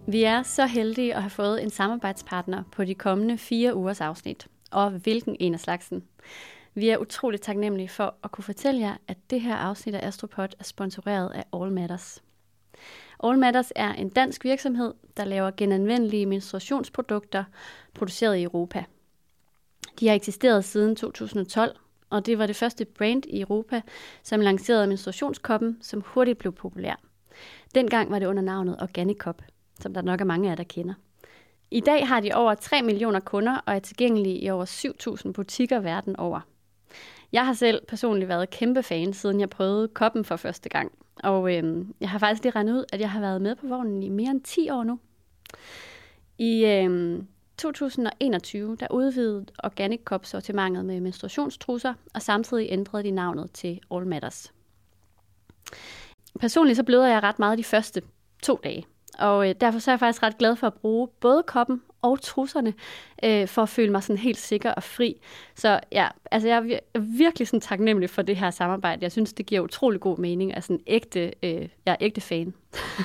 Vi er så heldige at have fået en samarbejdspartner på de kommende 4 ugers afsnit. Og hvilken en af slagsen. Vi er utroligt taknemmelige for at kunne fortælle jer, at det her afsnit af Astropod er sponsoreret af All Matters. All Matters er en dansk virksomhed, der laver genanvendelige menstruationsprodukter, produceret i Europa. De har eksisteret siden 2012, og det var det første brand i Europa, som lancerede menstruationskoppen, som hurtigt blev populær. Dengang var det under navnet Organic Cup, som der nok er mange af jer, der kender. I dag har de over 3 millioner kunder og er tilgængelige i over 7.000 butikker verden over. Jeg har selv personligt været kæmpe fan, siden jeg prøvede koppen for første gang. Og jeg har faktisk lige regnet ud, at jeg har været med på vognen i mere end 10 år nu. I 2021 der udvidede Organic Cup sortimentet med menstruationstrusser, og samtidig ændrede de navnet til All Matters. Personligt så bløder jeg ret meget de første 2 dage. Og derfor så er jeg faktisk ret glad for at bruge både koppen og trusserne, for at føle mig sådan helt sikker og fri. Så ja, altså jeg er virkelig sådan taknemmelig for det her samarbejde. Jeg synes, det giver utrolig god mening. Jeg er ægte fan.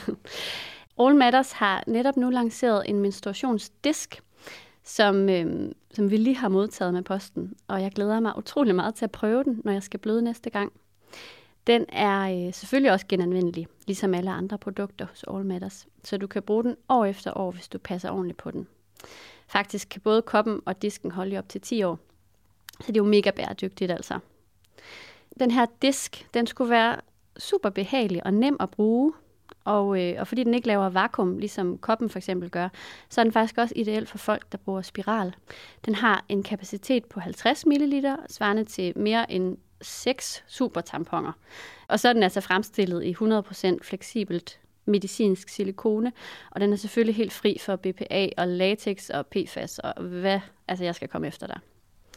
All Matters har netop nu lanceret en menstruationsdisk, som vi lige har modtaget med posten. Og jeg glæder mig utrolig meget til at prøve den, når jeg skal bløde næste gang. Den er selvfølgelig også genanvendelig, ligesom alle andre produkter hos All Matters. Så du kan bruge den år efter år, hvis du passer ordentligt på den. Faktisk kan både koppen og disken holde i op til 10 år. Så det er jo mega bæredygtigt altså. Den her disk, den skulle være super behagelig og nem at bruge. Og fordi den ikke laver vakuum, ligesom koppen for eksempel gør, så er den faktisk også ideel for folk, der bruger spiral. Den har en kapacitet på 50 ml, svarende til mere end 6 supertamponer. Og så er den altså fremstillet i 100% fleksibelt medicinsk silikone, og den er selvfølgelig helt fri for BPA og latex og PFAS og hvad jeg skal komme efter dig.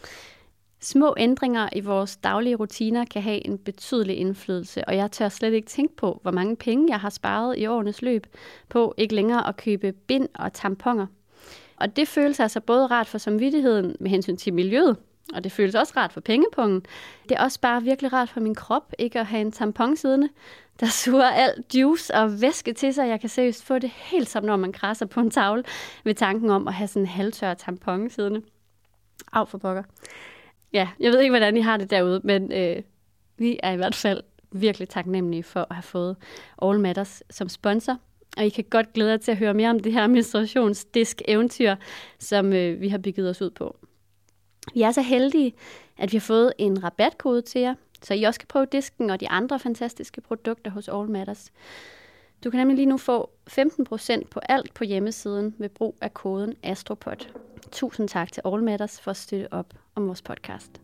Små ændringer i vores daglige rutiner kan have en betydelig indflydelse, og jeg tør slet ikke tænke på, hvor mange penge jeg har sparet i årenes løb på ikke længere at købe bind og tamponer. Og det føles altså både rart for samvittigheden med hensyn til miljøet, og det føles også rart for pengepungen. Det er også bare virkelig rart for min krop ikke at have en tampon siddende, der suger alt juice og væske til sig. Jeg kan seriøst få det helt som når man krasser på en tavle ved tanken om at have sådan en halvtør tampon siddende. Au for pokker. Ja, jeg ved ikke, hvordan I har det derude, men vi er i hvert fald virkelig taknemmelige for at have fået All Matters som sponsor. Og I kan godt glæde jer til at høre mere om det her menstruationsdisk-eventyr, som vi har bygget os ud på. Vi er så heldige, at vi har fået en rabatkode til jer, så I også kan prøve disken og de andre fantastiske produkter hos All Matters. Du kan nemlig lige nu få 15% på alt på hjemmesiden ved brug af koden ASTROPOD. Tusind tak til All Matters for at støtte op om vores podcast.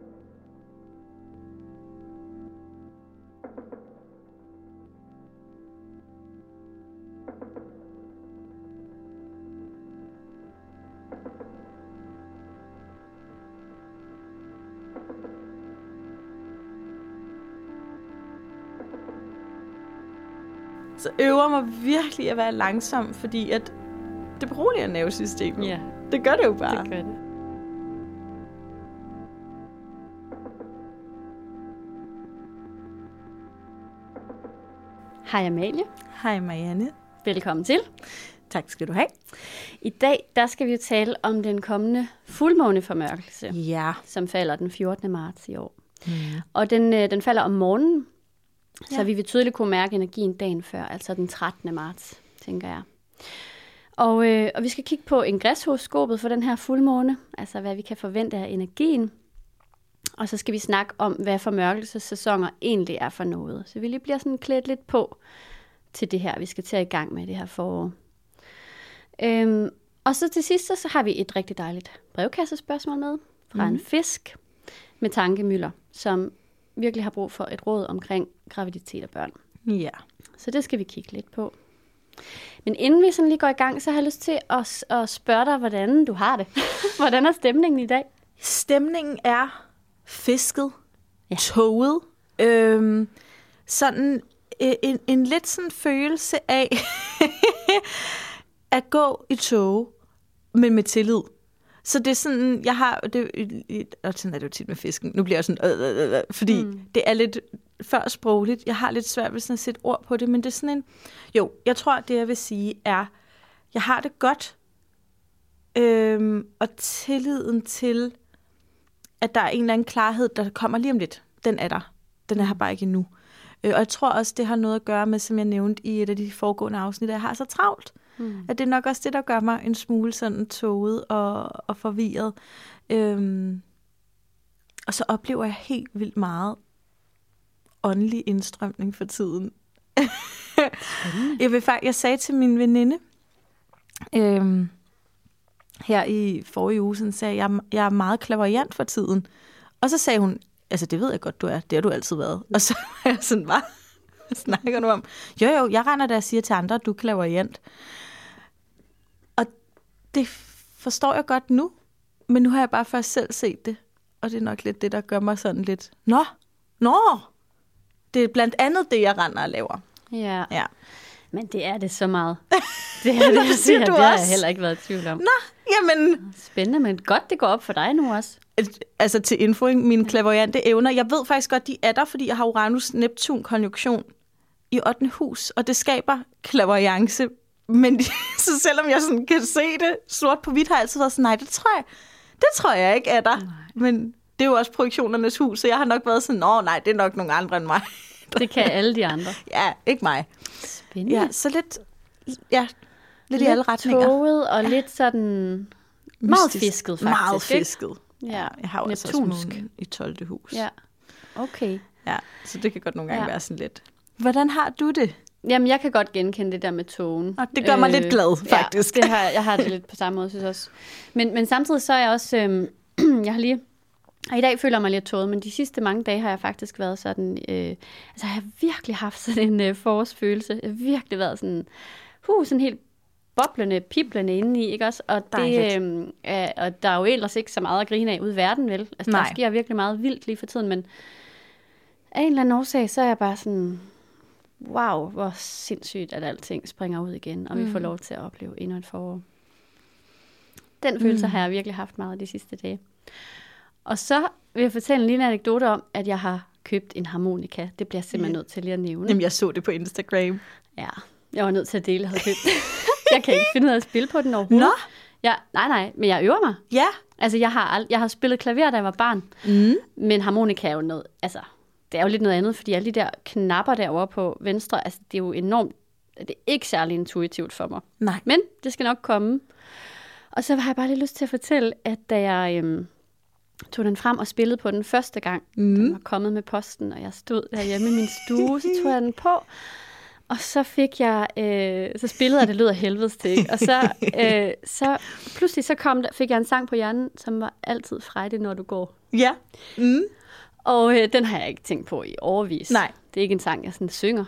Så øver mig virkelig at være langsom, fordi at det beroliger nervesystemet. Ja. Det gør det jo bare. Det gør det. Hej Amalie. Hej Marianne. Velkommen til. Tak skal du have. I dag der skal vi jo tale om den kommende fuldmåneformørkelse, Ja. som falder den 14. marts i år. Og den falder om morgenen, så vi vil tydeligt kunne mærke energien dagen før, altså den 13. marts, tænker jeg. Og vi skal kigge på ingreshoroskopet for den her fuldmåne, altså hvad vi kan forvente af energien. Og så skal vi snakke om, hvad formørkelsessæsoner egentlig er for noget. Så vi lige bliver sådan klædt lidt på til det her, vi skal til i gang med det her forår. Og så til sidst, så har vi et rigtig dejligt brevkassespørgsmål med fra en fisk med tankemylder, som virkelig har brug for et råd omkring graviditet og børn. Ja. Så det skal vi kigge lidt på. Men inden vi sådan lige går i gang, så har jeg lyst til at spørge dig, hvordan du har det. Hvordan er stemningen i dag? Stemningen er fisket, toget. Sådan en lidt sådan følelse af at gå i tog, men med tillid. Så det er sådan, jeg har, og sådan er det jo tit med fisken, nu bliver jeg sådan, fordi det er lidt før sprogligt. Jeg har lidt svært ved sådan at sætte ord på det, men det er sådan en, jeg tror, det jeg vil sige er, jeg har det godt. Og tilliden til, at der er en eller anden klarhed, der kommer lige om lidt. Den er der. Den er her bare ikke endnu. Og jeg tror også, det har noget at gøre med, som jeg nævnte i et af de foregående afsnit, at jeg har så travlt. At det er nok også det, der gør mig en smule sådan tåget og forvirret. Og så oplever jeg helt vildt meget åndelig indstrømning for tiden. Jeg sagde til min veninde, her i forrige uge, sådan sagde jeg er meget clairvoyant for tiden. Og så sagde hun, altså det ved jeg godt, du er. Det har du altid været. Og så var jeg sådan, hvad snakker du om? Jo, jeg render der og siger til andre, at du er clairvoyant. Og det forstår jeg godt nu. Men nu har jeg bare først selv set det. Og det er nok lidt det, der gør mig sådan lidt, Nå! Det er blandt andet det, jeg render og laver. Ja. Ja. Men det er det så meget. Det er det, siger det har jeg heller ikke været i tvivl om. Nå, jamen... Spændende, men godt, det går op for dig nu også. Altså til info, mine clairvoyante evner. Jeg ved faktisk godt, de er der, fordi jeg har Uranus-Neptun-konjunktion i 8. hus, og det skaber clairvoyance. Men så selvom jeg sådan kan se det sort på hvidt, har jeg altid været sådan, nej, det tror jeg ikke er der. Nej. Men det er jo også projektionernes hus, så jeg har nok været sådan, nej, det er nok nogle andre end mig. Det kan alle de andre. Ja, ikke mig. Spændende. Ja, så lidt i alle retninger. Lidt tåget og lidt sådan meget fisket, faktisk. Meget fisket. Ja, jeg har jo også månen i 12. hus. Ja, okay. Ja, så det kan godt nogle gange være sådan lidt. Hvordan har du det? Jamen, jeg kan godt genkende det der med togen. Og det gør mig lidt glad, faktisk. Ja, jeg har det lidt på samme måde, synes jeg også. Men samtidig så er jeg også, og i dag føler jeg mig lidt tåget, men de sidste mange dage har jeg faktisk været sådan, jeg har virkelig haft sådan en forårsfølelse. Jeg har virkelig været sådan helt boblende, piblende indeni, ikke også? Og, og der er jo ellers ikke så meget at grine af ude i verden, vel? Altså, der sker virkelig meget vildt lige for tiden, men af en eller anden årsag, så er jeg bare sådan, wow, hvor sindssygt, at alting springer ud igen, og vi får lov til at opleve endnu et forår. Den følelse har jeg virkelig haft meget de sidste dage. Og så vil jeg fortælle en lille anekdote om, at jeg har købt en harmonika. Det bliver jeg simpelthen nødt til lige at nævne. Jamen, jeg så det på Instagram. Ja, jeg var nødt til at dele, jeg havde købt. Jeg kan ikke finde ud af at spille på den overhovedet. Nå? Ja, nej, men jeg øver mig. Ja. Altså, jeg har spillet klaver, da jeg var barn. Men harmonika er jo noget, altså, det er jo lidt noget andet, fordi alle de der knapper derovre på venstre, altså, det er jo enormt, det er ikke særlig intuitivt for mig. Nej. Men det skal nok komme. Og så har jeg bare lidt lyst til at fortælle, at da jeg tog den frem og spillede på den første gang, den var kommet med posten, og jeg stod derhjemme i min stue, så tog jeg den på, og så fik jeg, så spillede jeg, det lød af helvedes til, og så pludselig så fik jeg en sang på hjernen, som var altid Frejde, når du går. Ja. Og den har jeg ikke tænkt på i årevis. Nej. Det er ikke en sang, jeg sådan synger.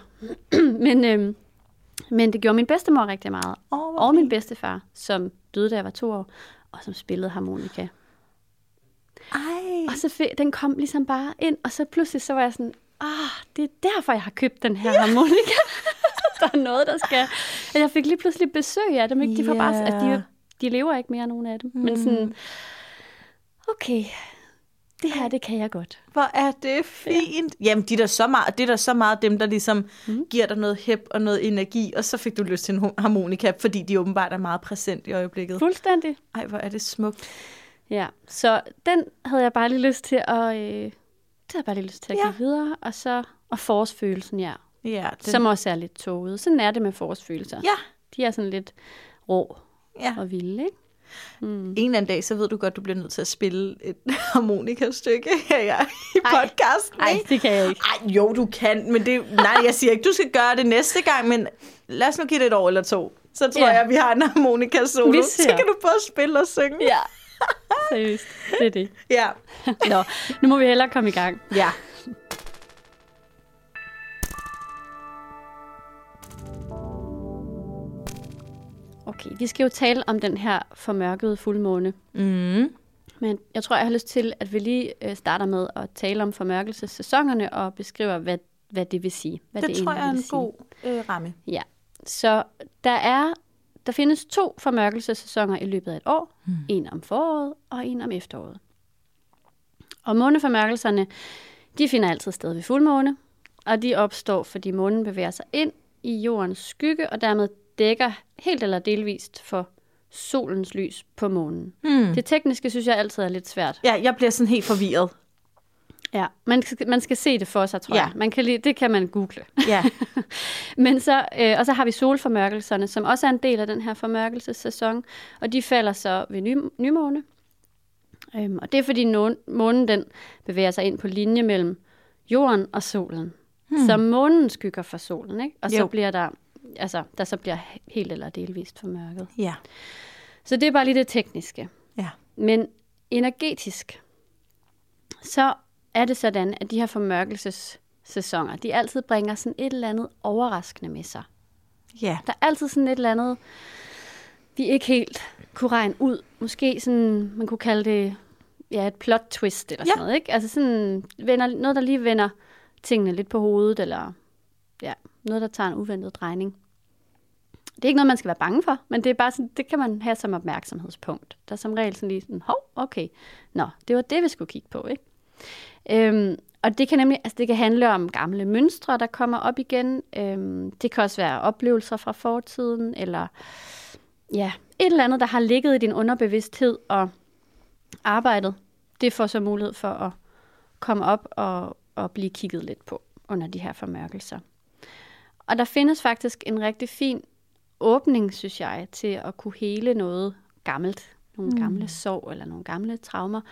Men det gjorde min bedstemor rigtig meget. Og min bedstefar, som døde, da jeg var 2 år, og som spillede harmonika. Ej. Og så den kom ligesom bare ind, og så pludselig så var jeg sådan, det er derfor, jeg har købt den her harmonika. Der er noget, der skal... Jeg fik lige pludselig besøg af dem, ikke? De får bare, at de lever ikke mere, nogen af dem. Men sådan, okay, det her, det kan jeg godt. Hvor er det fint. Ja. Jamen, det er der så meget dem, der ligesom giver dig noget hep og noget energi, og så fik du lyst til en harmonika, fordi de åbenbart er meget præsent i øjeblikket. Fuldstændig. Ej, hvor er det smukt. Ja, så den havde jeg bare lige lyst til at, give videre, og forårsfølelsen, som også er lidt tåget. Sådan er det med forårsfølelser. Ja. De er sådan lidt rå og vilde, ikke? En eller anden dag, så ved du godt, du bliver nødt til at spille et harmonikastykke her i podcasten. Nej, det kan jeg ikke. Ej, jo, du kan, men jeg siger ikke, du skal gøre det næste gang, men lad os nu give det 1 år eller 2. Så tror jeg, vi har en harmonikasolo. Så kan du både spille og synge. Ja, seriøst. Det er det. Ja. Nå, nu må vi hellere komme i gang. Ja. Okay, vi skal jo tale om den her formørkede fuldmåne. Men jeg tror, jeg har lyst til, at vi lige starter med at tale om formørkelsessæsonerne og beskriver, hvad det vil sige. Hvad det tror jeg er en god ramme. Ja, så der findes 2 formørkelsessæsoner i løbet af et år. En om foråret og en om efteråret. Og måneformørkelserne, de finder altid sted ved fuldmåne, og de opstår, fordi månen bevæger sig ind i jordens skygge, og dermed dækker helt eller delvist for solens lys på månen. Det tekniske synes jeg altid er lidt svært. Ja, jeg bliver sådan helt forvirret. Ja, man skal se det for sig, tror jeg. Det kan man google. Ja. Men så, og så har vi solformørkelserne, som også er en del af den her formørkelsessæson, og de falder så ved nymåne. Og det er fordi månen den bevæger sig ind på linje mellem jorden og solen. Så månen skygger for solen, ikke? Og så bliver der så bliver helt eller delvist formørket. Ja. Så det er bare lige det tekniske. Ja. Men energetisk, så er det sådan, at de her formørkelsessæsoner, de altid bringer sådan et eller andet overraskende med sig. Ja. Der er altid sådan et eller andet, vi ikke helt kunne regne ud. Måske sådan, man kunne kalde det et plot twist eller sådan noget, ikke? Altså sådan noget, der lige vender tingene lidt på hovedet, eller noget, der tager en uventet drejning. Det er ikke noget, man skal være bange for, men det er bare sådan, det kan man have som opmærksomhedspunkt. Der er som regel sådan lige sådan, okay, det var det, vi skulle kigge på, ikke? Og det kan nemlig, det kan handle om gamle mønstre, der kommer op igen. Det kan også være oplevelser fra fortiden, eller et eller andet, der har ligget i din underbevidsthed og arbejdet. Det får så mulighed for at komme op og blive kigget lidt på under de her formørkelser. Og der findes faktisk en rigtig fin åbning, synes jeg, til at kunne hele noget gammelt. Nogle gamle sår eller nogle gamle traumer.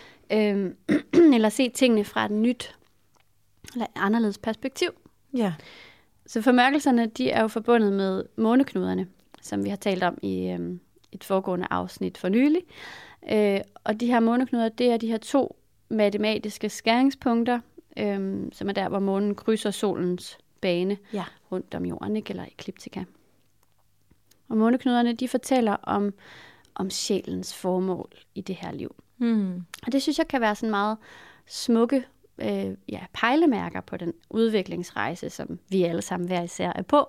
Eller se tingene fra et nyt eller anderledes perspektiv. Ja. Så formørkelserne, de er jo forbundet med måneknuderne, som vi har talt om i et foregående afsnit for nylig. Og de her måneknuder, det er de her 2 matematiske skæringspunkter, som er der, hvor månen krydser solens bane rundt om jorden, ikke? Eller ekliptika. Og måneknuderne, de fortæller om sjælens formål i det her liv. Og det synes jeg kan være sådan meget smukke pejlemærker på den udviklingsrejse, som vi alle sammen hver især er på.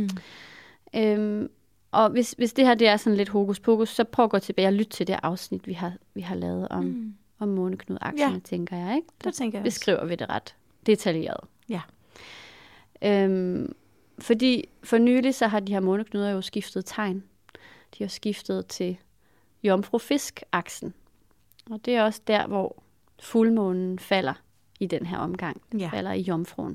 Og hvis det her det er sådan lidt hokus pokus, så prøv at gå tilbage og lytte til det afsnit, vi har lavet om måneknudaksene, tænker jeg, ikke? Det tænker jeg. Beskriver vi det ret detaljeret. Ja. Fordi for nylig så har de her måneknuder jo skiftet tegn. De har skiftet til jomfru-fisk-aksen. Og det er også der, hvor fuldmånen falder i den her omgang. Falder i jomfruen.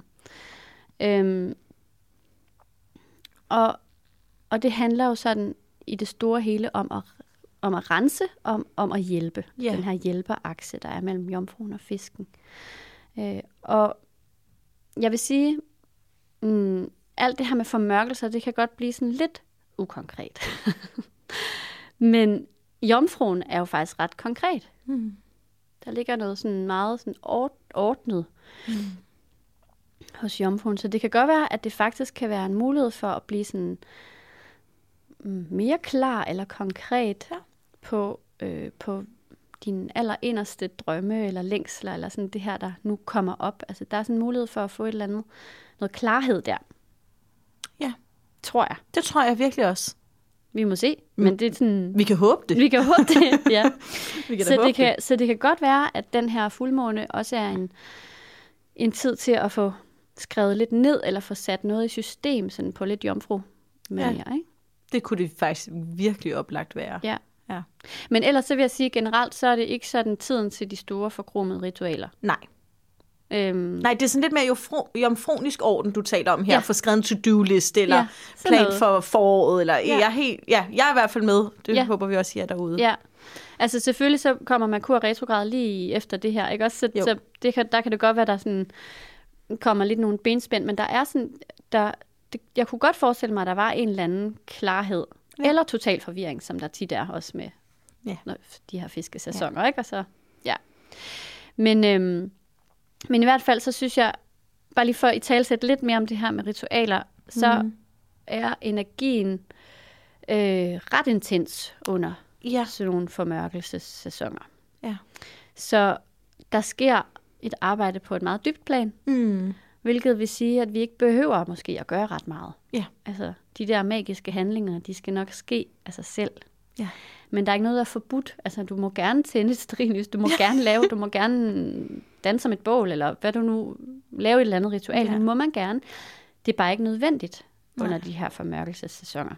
Og det handler jo sådan i det store hele om at rense, om at hjælpe. Den her hjælperakse, der er mellem jomfruen og fisken. Og jeg vil sige, alt det her med formørkelser, det kan godt blive sådan lidt ukonkret. Men jomfruen er jo faktisk ret konkret. Der ligger noget sådan meget sådan ordnet hos jomfruen. Så det kan godt være, at det faktisk kan være en mulighed for at blive sådan mere klar eller konkret på dine allerinderste drømme eller længsler, eller sådan det her, der nu kommer op. Altså, der er sådan en mulighed for at få et eller andet, noget klarhed der. Ja. Tror jeg. Det tror jeg virkelig også. Vi må se, men det er sådan... Vi kan håbe det. Vi kan håbe det, ja. Vi kan håbe det. Så det kan godt være, at den her fuldmåne også er en tid til at få skrevet lidt ned, eller få sat noget i system, sådan på lidt jomfru-manier, ikke? Det kunne det faktisk virkelig oplagt være. Ja. Men ellers så vil jeg sige, generelt, så er det ikke sådan tiden til de store forkromede ritualer. Nej. Nej, det er sådan lidt mere jomfronisk orden, du taler om her, for skrevet en to-do-list, eller plan for foråret, eller jeg er i hvert fald med. Det håber vi også, I er derude. Ja, altså selvfølgelig så kommer Merkur retrograd lige efter det her, ikke også? Så der kan det godt være, der sådan kommer lidt nogle benspænd, men der er sådan, jeg kunne godt forestille mig, at der var en eller anden klarhed, eller total forvirring, som der tit er også med de her fiskesæsoner, ikke? Og så, Men i hvert fald, så synes jeg, bare lige for at italesætte lidt mere om det her med ritualer, så er energien ret intens under sådan nogle formørkelsessæsoner. Ja. Så der sker et arbejde på et meget dybt plan, hvilket vil sige, at vi ikke behøver måske at gøre ret meget. Ja. Altså, de der magiske handlinger, de skal nok ske af sig selv. Ja. Men der er ikke noget, der er forbudt. Altså, du må gerne tænde et stearinlys, du må gerne danse som et bål, eller hvad du nu, lave et eller andet ritual. Det må man gerne. Det er bare ikke nødvendigt under de her formørkelsessæsoner.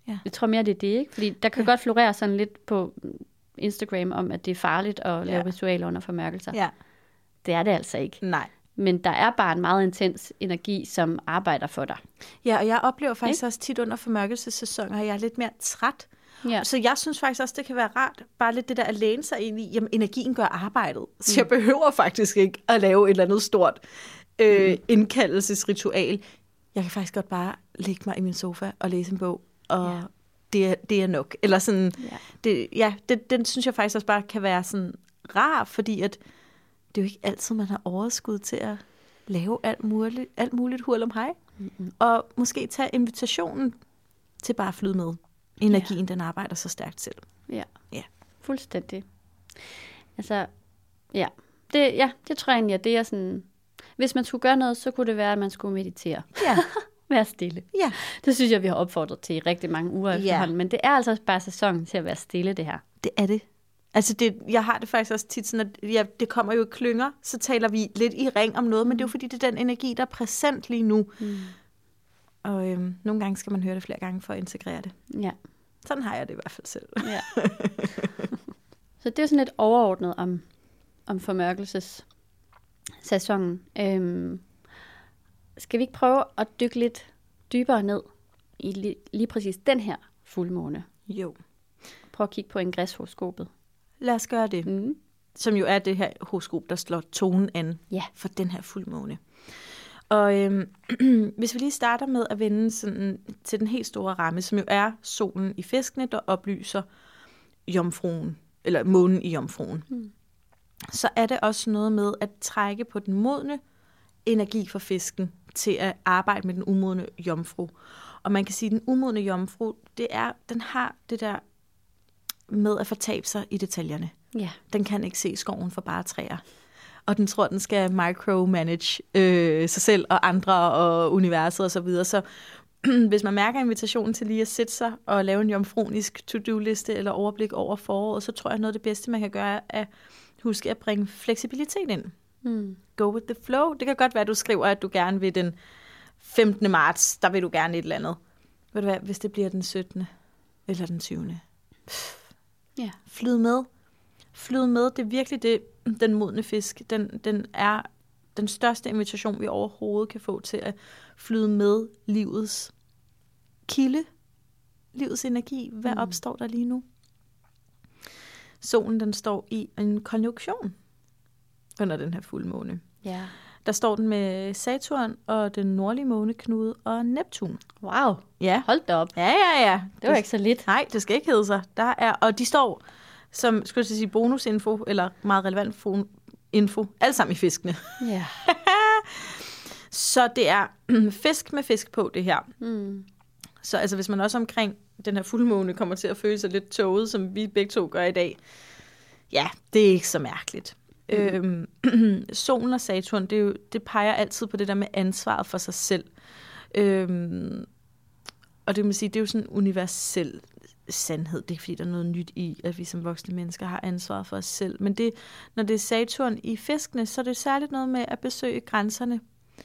Ja. Jeg tror mere, det er det, ikke? Fordi der kan godt florere sådan lidt på Instagram om, at det er farligt at lave ritualer under formørkelser. Ja. Det er det altså ikke. Nej. Men der er bare en meget intens energi, som arbejder for dig. Ja, og jeg oplever faktisk også tit under formørkelsessæsoner, at jeg er lidt mere træt. Ja. Så jeg synes faktisk også, det kan være rart, bare lidt det der at læne sig ind i, jamen energien gør arbejdet. Så jeg behøver faktisk ikke at lave et eller andet stort indkaldelsesritual. Jeg kan faktisk godt bare lægge mig i min sofa og læse en bog, og det er nok. Eller sådan, den synes jeg faktisk også bare kan være sådan rar, fordi at det er jo ikke altid, man har overskud til at lave alt muligt hurl om hej. Mm-hmm. Og måske tage invitationen til bare at flyde med. Energien, den arbejder så stærkt selv. Ja, fuldstændig. Altså, det tror jeg egentlig, at det er sådan... Hvis man skulle gøre noget, så kunne det være, at man skulle meditere. Ja. Være stille. Ja. Det synes jeg, vi har opfordret til i rigtig mange uger efterhånden. Men det er altså bare sæsonen til at være stille, det her. Det er det. Altså, jeg har det faktisk også tit sådan, at det kommer jo i klynger, så taler vi lidt i ring om noget, men det er jo fordi, det er den energi, der er præsent lige nu. Mm. Og nogle gange skal man høre det flere gange for at integrere det. Ja. Sådan har jeg det i hvert fald selv. Ja. Så det er sådan lidt overordnet om formørkelsessæsonen. Skal vi ikke prøve at dykke lidt dybere ned i lige præcis den her fuldmåne? Jo. Prøv at kigge på ingresshoroskopet. Lad os gøre det. Mm. Som jo er det her horoskop, der slår tonen an for den her fuldmåne. Og hvis vi lige starter med at vende sådan, til den helt store ramme, som jo er solen i fiskene, der oplyser jomfruen, eller månen i jomfruen, så er det også noget med at trække på den modne energi for fisken til at arbejde med den umodne jomfru. Og man kan sige, at den umodne jomfru, den har det der med at fortabe sig i detaljerne. Ja. Den kan ikke se skoven for bare træer. Og den tror, den skal micromanage sig selv og andre og universet osv. Så hvis man mærker invitationen til lige at sætte sig og lave en jomfrunisk to-do-liste eller overblik over foråret, så tror jeg, noget af det bedste, man kan gøre, er at huske at bringe fleksibilitet ind. Go with the flow. Det kan godt være, at du skriver, at du gerne vil den 15. marts, der vil du gerne et eller andet. Ved du hvad, hvis det bliver den 17. eller den 20. Flyd med. Flyd med, det er virkelig det, den modne fisk. Den er den største invitation, vi overhovedet kan få til at flyde med livets kilde, livets energi. Hvad opstår der lige nu? Solen, den står i en konjunktion under den her fuldmåne. Ja. Der står den med Saturn og den nordlige måneknude og Neptun. Wow, ja. Hold da op. Ja. Det var ikke så lidt. Nej, det skal ikke hedde sig. Og de står som, skulle jeg sige, bonusinfo, eller meget relevant info, alt sammen i fiskene. Ja. Så det er fisk med fisk på, det her. Så altså, hvis man også omkring den her fuldmåne kommer til at føle sig lidt tåget, som vi begge to gør i dag, ja, det er ikke så mærkeligt. Solen og Saturn, det peger altid på det der med ansvaret for sig selv. Og det må sige, det er jo sådan en universel sandhed. Det er ikke fordi, der er noget nyt i, at vi som voksne mennesker har ansvaret for os selv. Men når det er Saturn i fiskene, så er det særligt noget med at besøge grænserne.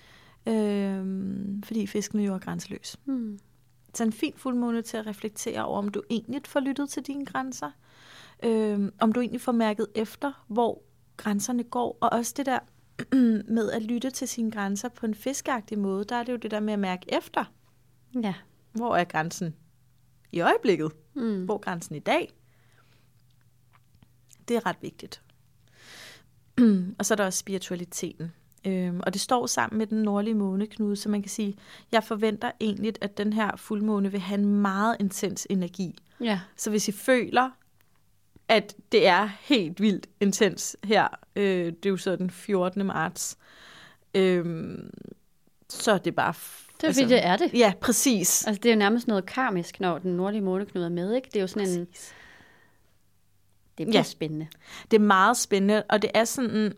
Fordi fiskene jo er grænseløs. Så en fin fuldmåne til at reflektere over, om du egentlig får lyttet til dine grænser. Om du egentlig får mærket efter, hvor grænserne går. Og også det der med at lytte til sine grænser på en fiskeagtig måde, der er det jo det der med at mærke efter. Ja. Hvor er grænsen i øjeblikket? Hvor er grænsen i dag? Det er ret vigtigt. Og så er der også spiritualiteten. Og det står sammen med den nordlige måneknude, så man kan sige, jeg forventer egentlig, at den her fuldmåne vil have en meget intens energi. Ja. Så hvis I føler, at det er helt vildt intens her, det er jo så den 14. marts, så er det bare... Det er fordi, det er det. Ja, præcis. Altså, det er jo nærmest noget karmisk, når den nordlige måneknude er med, ikke? Det er jo sådan præcis. Det bliver spændende. Det er meget spændende, og det er sådan...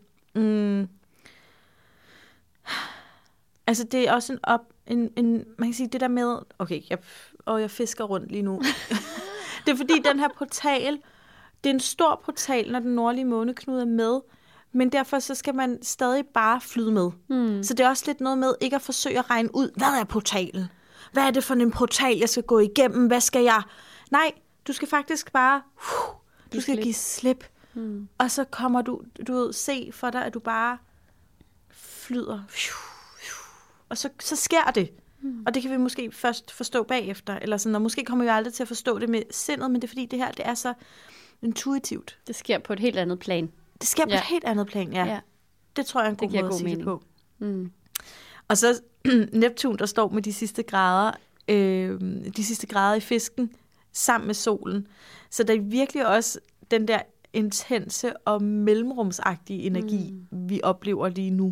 altså, det er også man kan sige, det der med... Okay, jeg fisker rundt lige nu. Det er fordi, den her portal... Det er en stor portal, når den nordlige måneknude er med, men derfor så skal man stadig bare flyde med. Så det er også lidt noget med ikke at forsøge at regne ud, hvad er portalen? hvad er det for en portal, jeg skal gå igennem, hvad skal jeg? Nej, du skal faktisk bare, du skal give slip. Og så kommer du ved, se for dig, at du bare flyder. Og så sker det. Og det kan vi måske først forstå bagefter. Eller sådan, og måske kommer vi aldrig til at forstå det med sindet, men det er fordi, det her det er så intuitivt. Det sker på et helt andet plan. Det sker på et helt andet plan, ja. Det tror jeg er en god måde at sige det på. Og så Neptun, der står med de sidste grader i fisken, sammen med solen. Så der er virkelig også den der intense og mellemrumsagtige energi, vi oplever lige nu.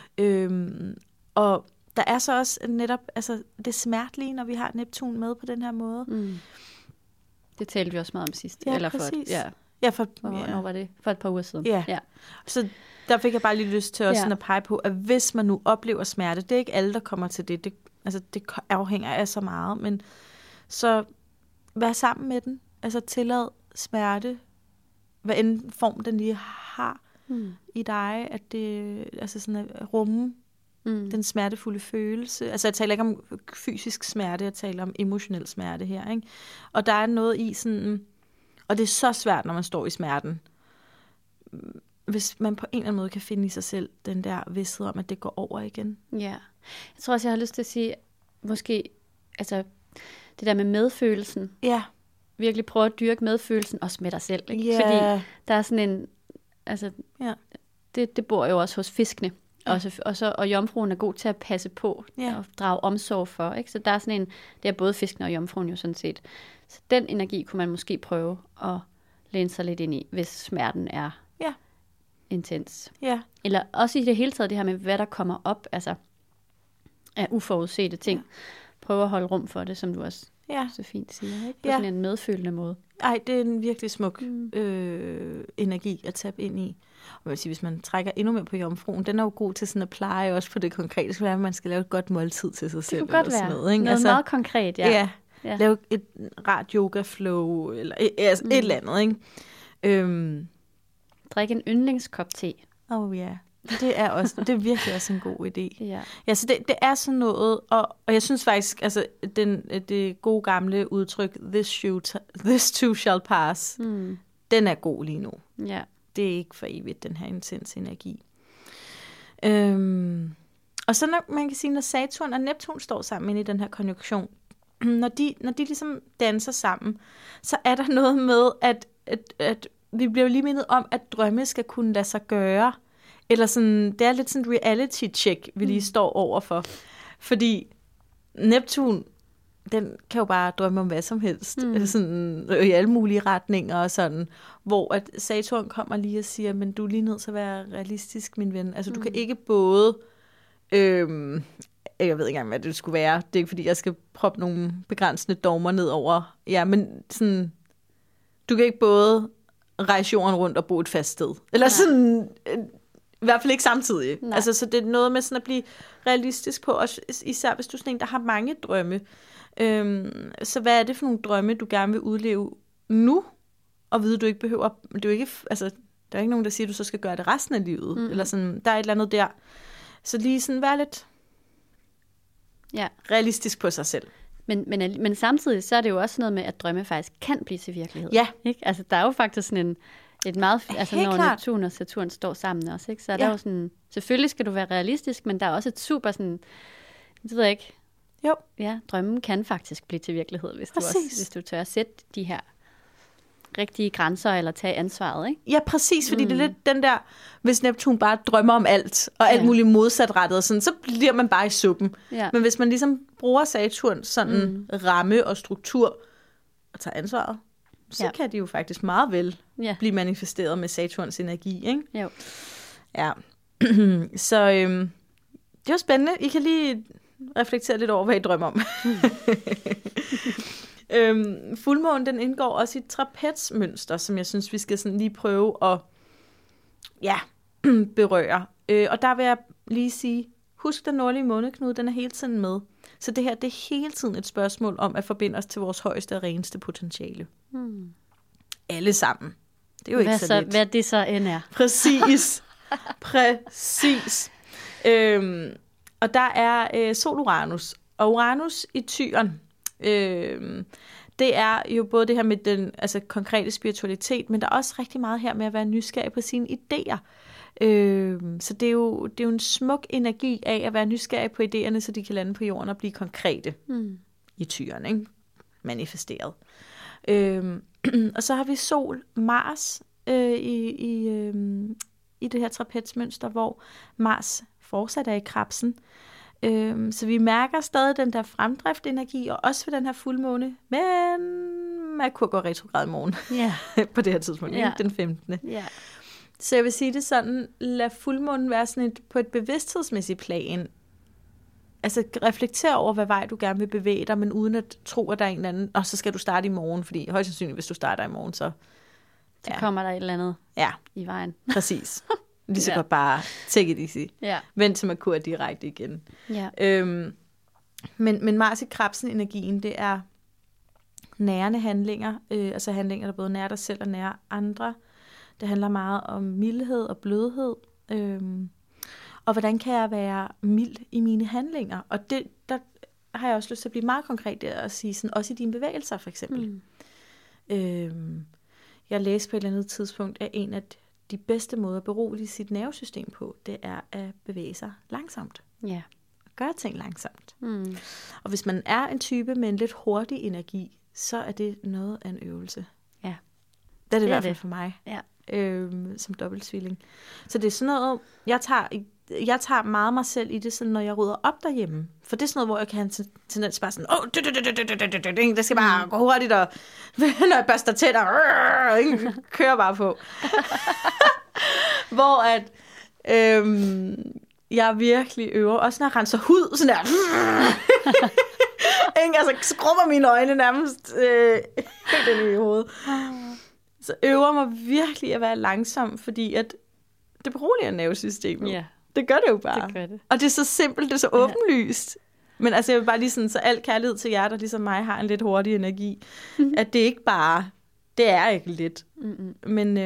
Og der er så også netop det smertelige, når vi har Neptun med på den her måde. Det talte vi også meget om sidst. Ja, eller præcis. Hvornår var det? For et par uger siden. Ja. Så der fik jeg bare lige lyst til også at pege på, at hvis man nu oplever smerte, det er ikke alle, der kommer til det. Det afhænger af så meget, men så vær sammen med den. Altså tillad smerte, hvad end form den lige har i dig, at det sådan at rumme den smertefulde følelse. Altså jeg taler ikke om fysisk smerte, jeg taler om emotionel smerte her, ikke? Og der er noget i sådan, og det er så svært, når man står i smerten. Hvis man på en eller anden måde kan finde i sig selv den der vidsthed om, at det går over igen. Ja. Jeg tror også, jeg har lyst til at sige, måske, altså det der med medfølelsen. Ja. Virkelig prøve at dyrke medfølelsen, også med dig selv. Ikke? Yeah. Fordi der er sådan en, det bor jo også hos fiskene. Og jomfruen er god til at passe på og drage omsorg for. Ikke? Så der er sådan en, det er både fiskene og jomfruen jo sådan set. Så den energi kunne man måske prøve at læne sig lidt ind i, hvis smerten er intens. Ja. Eller også i det hele taget det her med, hvad der kommer op, altså af uforudsete ting. Prøve at holde rum for det, som du også så fint siger. Ikke? På sådan en medfølende måde. Ej, det er en virkelig smuk energi at tabe ind i. Og jeg vil sige, hvis man trækker endnu mere på jomfruen, den er jo god til sådan at pleje også på det konkrete. Det skal være, at man skal lave et godt måltid til sig selv. Det kunne godt være. Noget, ikke? Noget meget konkret, ja. Lave et rart yoga-flow, eller et eller andet, ikke? Drik en yndlingskop te. Det er virkelig også en god idé. Ja, så det er sådan noget, og jeg synes faktisk, altså det gode gamle udtryk, this too shall pass, den er god lige nu. Ja. Det er ikke for evigt, den her intense energi. Og så når man kan sige, når Saturn og Neptun står sammen inde i den her konjunktion, når de ligesom danser sammen, så er der noget med, at vi bliver lige mindet om, at drømme skal kunne lade sig gøre. Eller sådan, det er lidt sådan et reality check, vi lige står overfor. Fordi Neptun, den kan jo bare drømme om hvad som helst. Sådan, i alle mulige retninger og sådan. Hvor at Saturn kommer lige og siger, men du er lige nødt til at være realistisk, min ven. Altså du kan ikke både... jeg ved ikke engang, hvad det skulle være. Det er ikke, fordi jeg skal proppe nogle begrænsende dogmer ned over. Ja, men sådan... Du kan ikke både rejse jorden rundt og bo et fast sted. Eller sådan... I hvert fald ikke samtidig. Altså, så det er noget med sådan at blive realistisk på, og især hvis du er sådan en, der har mange drømme. Så hvad er det for nogle drømme, du gerne vil udleve nu, og vide, du ikke behøver... Det er ikke, altså, der er ikke nogen, der siger, at du så skal gøre det resten af livet. Eller sådan, der er et eller andet der. Så lige sådan være lidt realistisk på sig selv. Men samtidig så er det jo også noget med, at drømme faktisk kan blive til virkelighed. Ja. Ikke? Altså, der er jo faktisk sådan et meget, altså når Neptun og Saturn står sammen også, ikke? Så er der jo sådan, selvfølgelig skal du være realistisk, men der er også et super sådan, det ved jeg ikke. Jo. Ja, drømmen kan faktisk blive til virkelighed, hvis du tør at sætte de her rigtige grænser, eller tage ansvaret, ikke? Ja, præcis, fordi det er lidt den der, hvis Neptun bare drømmer om alt, og alt muligt modsatrettet, sådan, så bliver man bare i suppen. Ja. Men hvis man ligesom bruger Saturn sådan ramme og struktur, og tager ansvaret, så kan de jo faktisk meget vel blive manifesteret med Saturns energi, ikke? Jo. Ja. Så det er jo spændende. I kan lige reflektere lidt over, hvad I drømmer om. Fuldmånen, den indgår også i et trapezmønster, som jeg synes, vi skal sådan lige prøve at berøre. Og der vil jeg lige sige, husk den nordlige måneknude, den er hele tiden med. Så det her, det er hele tiden et spørgsmål om at forbinde os til vores højeste og reneste potentiale. Alle sammen. Det er jo ikke så let. Hvad det så end er. Præcis. Præcis. Og der er Sol, Uranus Og Uranus i Tyren, det er jo både det her med den konkrete spiritualitet, men der er også rigtig meget her med at være nysgerrig på sine idéer. Så det er jo en smuk energi af at være nysgerrig på idéerne, så de kan lande på jorden og blive konkrete i Tyren, ikke? Manifesteret. Og så har vi Sol, Mars i det her trapezmønster, hvor Mars fortsat er i Krebsen. Så vi mærker stadig den der fremdriftenergi, og også ved den her fuldmåne, men Merkur går retrograd i morgen på det her tidspunkt, ikke? Den 15. Yeah. Så jeg vil sige det sådan, lad fuldmånen være sådan på et bevidsthedsmæssigt plan. Altså reflekter over, hvad vej du gerne vil bevæge dig, men uden at tro, at der er en eller anden, og så skal du starte i morgen, fordi højst sandsynligt, hvis du starter i morgen, så kommer der et eller andet i vejen. Præcis. Lige så godt bare take it easy. Vent til Merkur direkte igen. Men Mars i Krebsen-energien, det er nærende handlinger, altså handlinger, der både nærer dig selv og nærer andre. Det handler meget om mildhed og blødhed. Og hvordan kan jeg være mild i mine handlinger? Og der har jeg også lyst til at blive meget konkret der og sige sådan, også i dine bevægelser for eksempel. Jeg læste på et eller andet tidspunkt, at en af de bedste måder at berolige sit nervesystem på, det er at bevæge sig langsomt. Ja. Gøre ting langsomt. Og hvis man er en type med en lidt hurtig energi, så er det noget af en øvelse. Ja. Det er det i hvert fald for mig. Ja. Som dobbeltsvilling. Så det er sådan noget, jeg tager meget mig selv i det, sådan, når jeg rydder op derhjemme. For det er sådan noget, hvor jeg kan have en tendens bare sådan, det skal bare gå hurtigt, og når jeg børster tænder, kører bare på. Hvor at jeg virkelig øver, også når jeg renser hud, sådan der, altså skrubber mine øjne nærmest helt ind i hovedet. Så øver mig virkelig at være langsom, fordi at det beroliger nervesystemet. Yeah. Det gør det jo bare. Det gør det. Og det er så simpelt, det er så åbenlyst. Men altså, jeg vil bare lige sådan, så al kærlighed til jer, der ligesom mig har en lidt hurtig energi, at det ikke bare, det er ikke lidt. Men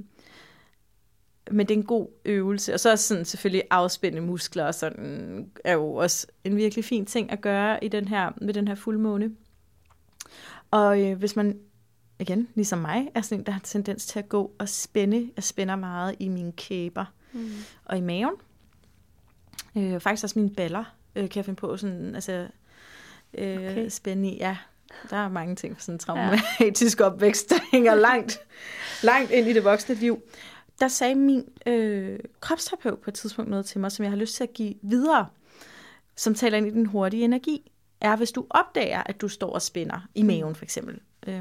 det er en god øvelse. Og så er sådan selvfølgelig afspænde muskler, og sådan er jo også en virkelig fin ting at gøre med den her fuldmåne. Og hvis man igen, ligesom mig, er sådan en, der har tendens til at gå og spænde. Jeg spænder meget i mine kæber og i maven. Faktisk også mine baller kan jeg finde på sådan, altså spænde i. Ja, der er mange ting for sådan en traumatisk opvækst, der hænger langt ind i det voksne liv. Der sagde min kropsterapeut på et tidspunkt noget til mig, som jeg har lyst til at give videre, som taler ind i den hurtige energi, er, hvis du opdager, at du står og spænder i maven for eksempel.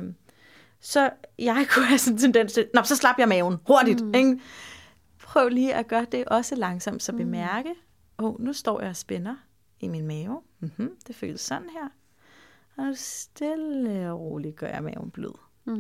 Så jeg kunne have sådan en tendens til, så slap jeg maven hurtigt. Ikke? Prøv lige at gøre det også langsomt, så bemærke, nu står jeg og spænder i min mave. Det føles sådan her. Og stille og roligt gør jeg maven blød.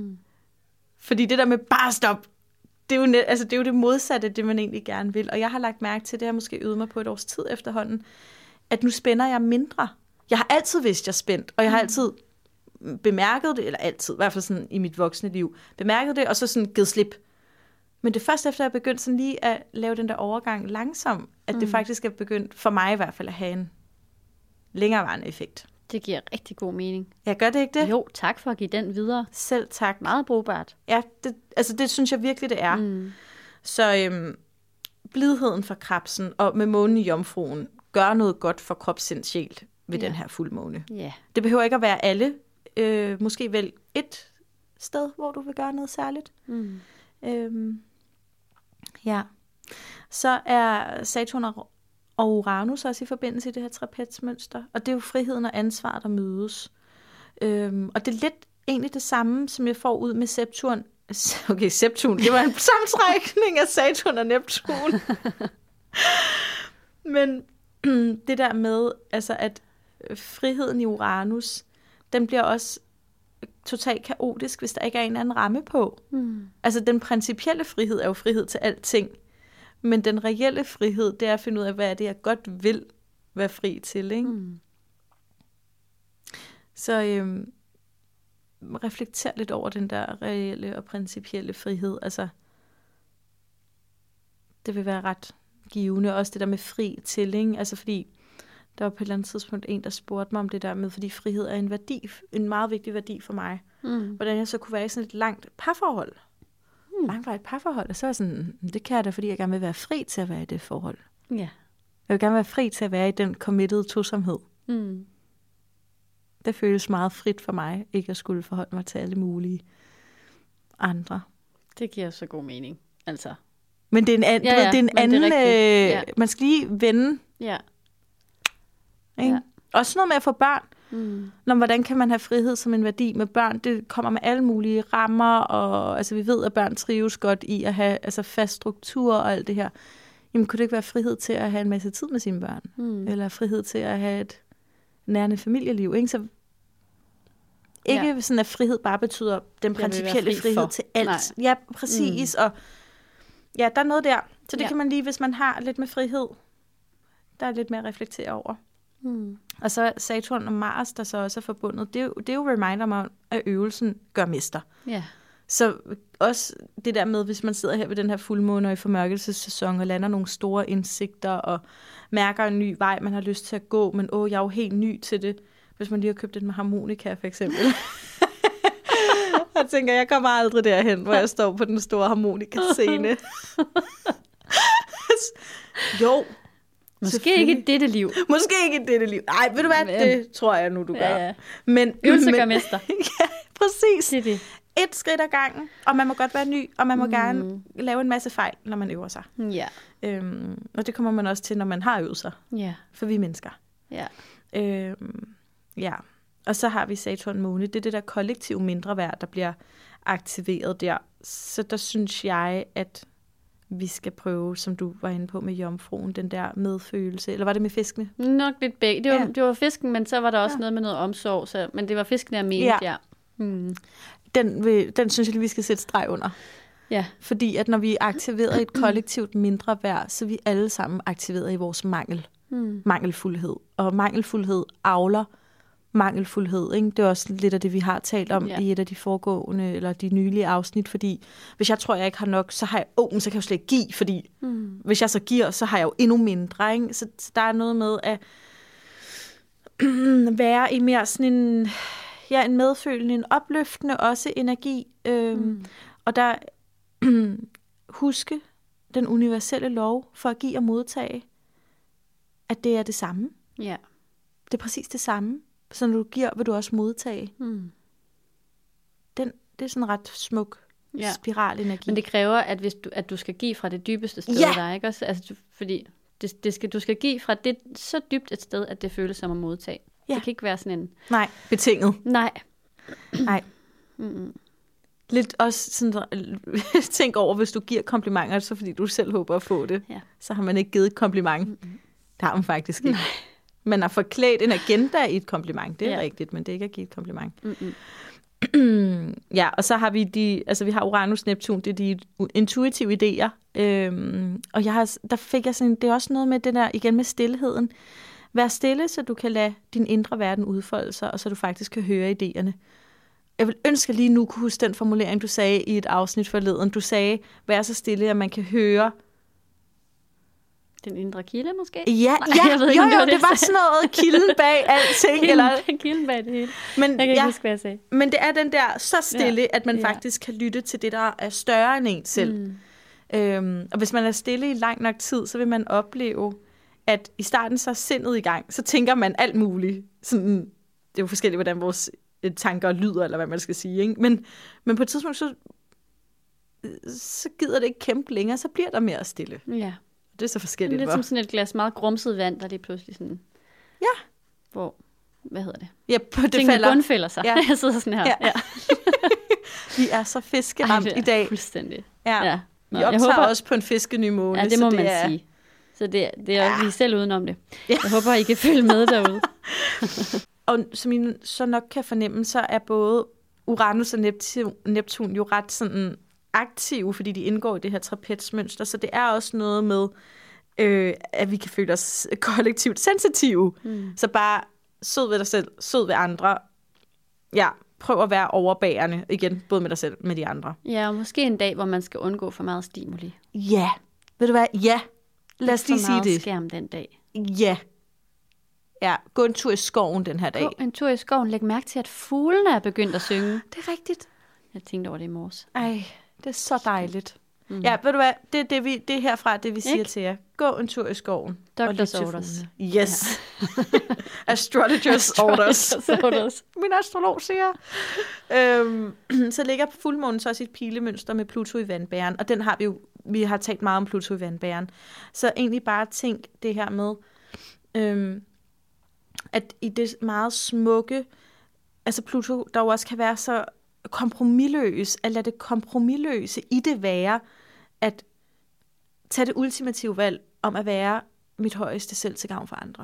Fordi det der med bare stop, det er jo det modsatte, det man egentlig gerne vil. Og jeg har lagt mærke til, det har måske øvet mig på et års tid efterhånden, at nu spænder jeg mindre. Jeg har altid vidst, jeg er spændt, og jeg har altid bemærket det, eller altid, i hvert fald sådan i mit voksne liv, bemærket det, og så sådan givet slip. Men det er først efter, jeg begyndte sådan lige at lave den der overgang langsom, at det faktisk er begyndt, for mig i hvert fald, at have en længerevarende effekt. Det giver rigtig god mening. Ja, gør det ikke det? Jo, tak for at give den videre. Selv tak. Meget brugbart. Ja, det synes jeg virkelig, det er. Så blidheden fra Krebsen, og med månen i Jomfruen, gør noget godt for krop, sind, sjæl ved den her fuldmåne. Yeah. Det behøver ikke at være alle. Måske vel et sted, hvor du vil gøre noget særligt. Ja. Så er Saturn og Uranus også i forbindelse i det her trapezmønster. Og det er jo friheden og ansvar, der mødes. Og det er lidt egentlig det samme, som jeg får ud med Septurn. Okay, Septurn, det var en sammentrækning af Saturn og Neptun. Men det der med, altså at friheden i Uranus, den bliver også totalt kaotisk, hvis der ikke er en anden ramme på. Altså den principielle frihed er jo frihed til alting. Men den reelle frihed, det er at finde ud af, hvad er det, jeg godt vil være fri til. Ikke? Så reflekter lidt over den der reelle og principielle frihed. Altså, det vil være ret givende. Også det der med fri til. Ikke? Altså fordi, Der var på et eller andet tidspunkt en, der spurgte mig om det der med, fordi frihed er en værdi, en meget vigtig værdi for mig. Hvordan jeg så kunne være i sådan et langt parforhold. Langvarigt parforhold. Og så er sådan, det kan jeg da, fordi jeg gerne vil være fri til at være i det forhold. Ja. Jeg vil gerne være fri til at være i den committed tosomhed. Det føles meget frit for mig, ikke at skulle forholde mig til alle mulige andre. Det giver så god mening. Altså. Men det er en, det er en anden... Man skal lige vende. Ja. Ikke? Ja. Også noget med at få børn. Når, hvordan kan man have frihed som en værdi med børn? Det kommer med alle mulige rammer, og altså, vi ved, at børn trives godt i at have altså, fast struktur og alt det her. Jamen, kunne det ikke være frihed til at have en masse tid med sine børn? Eller frihed til at have et nærende familieliv? Ikke? Så ikke sådan, at frihed bare betyder den principielle frihed til alt. Nej. Ja, præcis. Og ja, der er noget der. Så det kan man lige, hvis man har lidt med frihed, der er lidt mere at reflektere over. Og så Saturn og Mars, der så også er forbundet, det er jo reminder mig om, at øvelsen gør mester. Ja. Så også det der med, hvis man sidder her ved den her fuldmåne og i formørkelsessæson og lander nogle store indsigter og mærker en ny vej, man har lyst til at gå, men jeg er jo helt ny til det. Hvis man lige har købt en harmonika, for eksempel. Jeg tænker, jeg kommer aldrig derhen, hvor jeg står på den store harmonikascene. Jo. Måske ikke i dette liv. Måske ikke i dette liv. Nej, ved du hvad? Det tror jeg nu, du gør. Ja. Men øvelse gør mester. Ja, præcis. Det er det. Et skridt ad gangen, og man må godt være ny, og man må gerne lave en masse fejl, når man øver sig. Ja. Og det kommer man også til, når man har øvet sig. Ja. For vi er mennesker. Ja. Ja. Og så har vi Saturn Måne. Det er det der kollektive mindreværd, der bliver aktiveret der. Så der synes jeg, at vi skal prøve, som du var inde på med jomfruen, den der medfølelse. Eller var det med fiskene? Nok lidt begge. Det var fisken, men så var der også noget med noget omsorg. Men det var fiskene, jeg mente, ja. Den synes jeg, vi skal sætte streg under. Ja. Fordi at når vi aktiverer et kollektivt mindreværd, så er vi alle sammen aktiveret i vores mangelfuldhed. Og mangelfuldhed avler mangelfuldhed. Ikke? Det er også lidt af det, vi har talt om i et af de foregående, eller de nylige afsnit, fordi hvis jeg tror, jeg ikke har nok, så har jeg, så kan jeg jo slet ikke give, fordi hvis jeg så giver, så har jeg jo endnu mindre. Ikke? Så der er noget med at være i mere sådan en medfølende, en opløftende også energi. Og der huske den universelle lov for at give og modtage, at det er det samme. Ja. Det er præcis det samme. Så når du giver, vil du også modtage. Det er sådan en ret smuk spiralenergi. Men det kræver, at du skal give fra det dybeste sted af dig, ikke også? Altså, fordi du skal give fra det så dybt et sted, at det føles som at modtage. Ja. Det kan ikke være sådan en... Nej, betinget. Nej. Lidt også sådan, tænk over, hvis du giver komplimenter, så fordi du selv håber at få det, så har man ikke givet et kompliment. Det har man faktisk ikke. Man har forklædt en agenda i et kompliment. Det er rigtigt, men det er ikke at give et kompliment. Ja, og så har vi vi har Uranus, Neptun, det er de intuitive idéer. Og der fik jeg sådan, det er også noget med det der, igen med stilheden. Vær stille, så du kan lade din indre verden udfolde sig, og så du faktisk kan høre idéerne. Jeg vil ønske lige nu kunne huske den formulering, du sagde i et afsnit forleden. Du sagde, vær så stille, at man kan høre... Den indre kilde, måske? Ja, det var sådan noget kilden bag alting. Kilden bag det hele. Men, jeg kan ikke huske, hvad jeg sagde. Men det er den der så stille, at man faktisk kan lytte til det, der er større end en selv. Og hvis man er stille i lang nok tid, så vil man opleve, at i starten så er sindet i gang. Så tænker man alt muligt. Sådan, det er jo forskelligt, hvordan vores tanker lyder, eller hvad man skal sige. Ikke? Men på et tidspunkt, så gider det ikke kæmpe længere, så bliver der mere stille. Ja. Det er så forskelligt. Det er som sådan et glas meget grumset vand, der lige pludselig sådan... Ja. Hvor... Hvad hedder det? Ja, det bundfælder sig. Ja. Jeg sidder sådan her. Ja. Vi er så fiskeramt i dag. Fuldstændig. Ja. Vi optager også på en fiskeny-måne. Ja, det må man sige. Så det er vi er selv udenom det. Ja. Jeg håber, I kan følge med derude. Og som I så nok kan fornemme, så er både Uranus og Neptun jo ret sådan aktive, fordi de indgår i det her trapezmønster. Så det er også noget med, at vi kan føle os kollektivt sensitive. Så bare sød ved dig selv, sød ved andre. Ja, prøv at være overbærende igen, både med dig selv og med de andre. Ja, og måske en dag, hvor man skal undgå for meget stimuli. Ja, ved du hvad? Ja, lad os lige sige det. Skærm den dag. Ja. Ja, gå en tur i skoven den her dag. Gå en tur i skoven. Læg mærke til, at fuglene er begyndt at synge. Det er rigtigt. Jeg tænkte over det i morges. Ej, det er så dejligt. Ja, ved du hvad? Det er herfra, det vi siger til jer. Gå en tur i skoven. Doctor's orders. Yes. Astrologers orders. Min astrolog siger. Så ligger fuldmånen så også i et pilemønster med Pluto i vandbæren. Og den har vi har talt meget om Pluto i vandbæren. Så egentlig bare tænk det her med, at i det meget smukke, altså Pluto, der jo også kan være så kompromisløs, at lade det kompromisløse i det være, at tage det ultimative valg om at være mit højeste selv til gavn for andre.